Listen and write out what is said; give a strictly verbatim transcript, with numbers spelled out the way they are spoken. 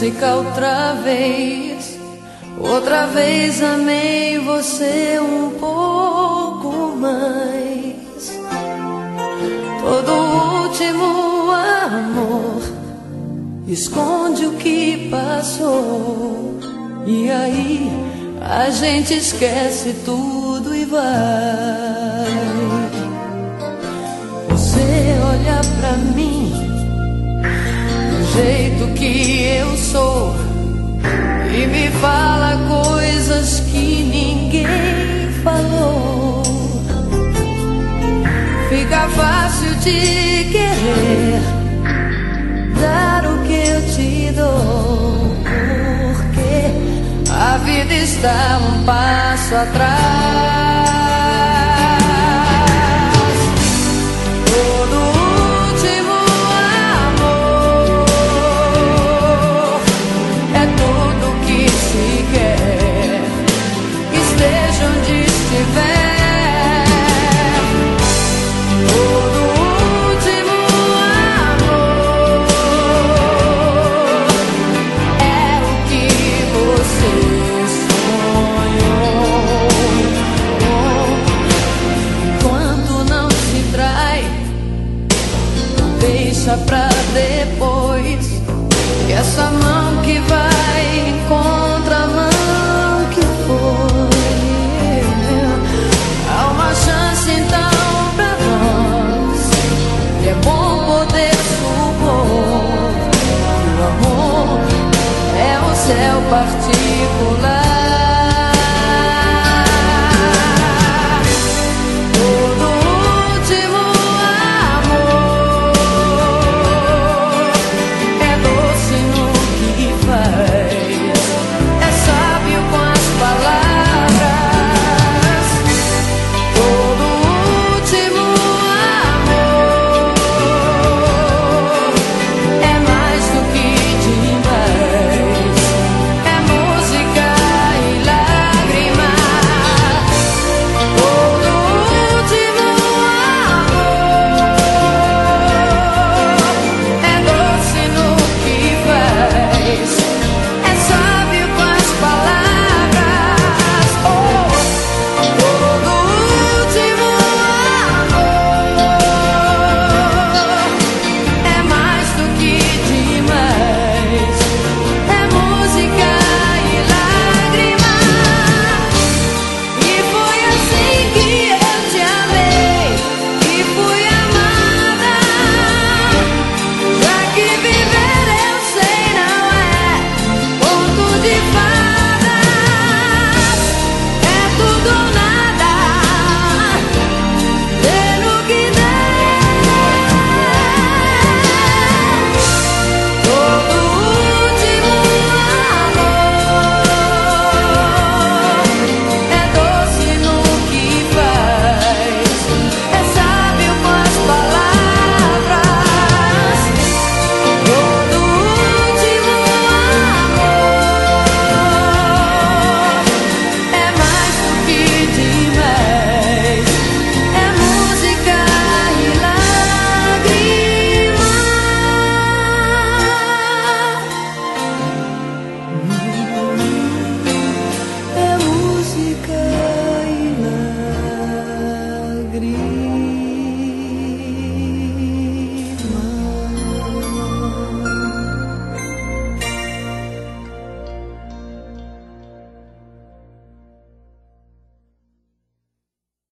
música outra vez. Outra vez amei você um pouco mais. Todo último amor esconde o que passou, e aí a gente esquece tudo e vai. Você olha pra mim do jeito que eu sou e me fala coisas que ninguém falou. Fica fácil de querer dar o que eu te dou, porque a vida está um passo atrás. Deixa pra depois, que essa mão que vai encontra a mão que foi. Há uma chance então pra nós, e é bom poder supor que o amor é um céu particular.